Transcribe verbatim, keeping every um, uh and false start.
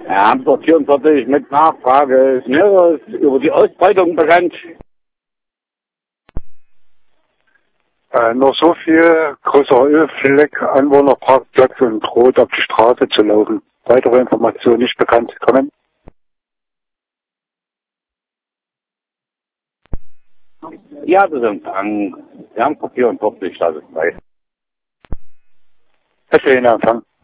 Ja, Amt vierundvierzig mit Nachfrage ist Näheres über die Ausbreitung bekannt. Äh, nur so viel, größerer Ölfleck, Anwohnerparkplatz und droht auf die Straße zu laufen. Weitere Informationen nicht bekannt. Kommen. Ja, das ist Empfang. Wir haben vierundvierzig, das ist frei. Herr Empfang.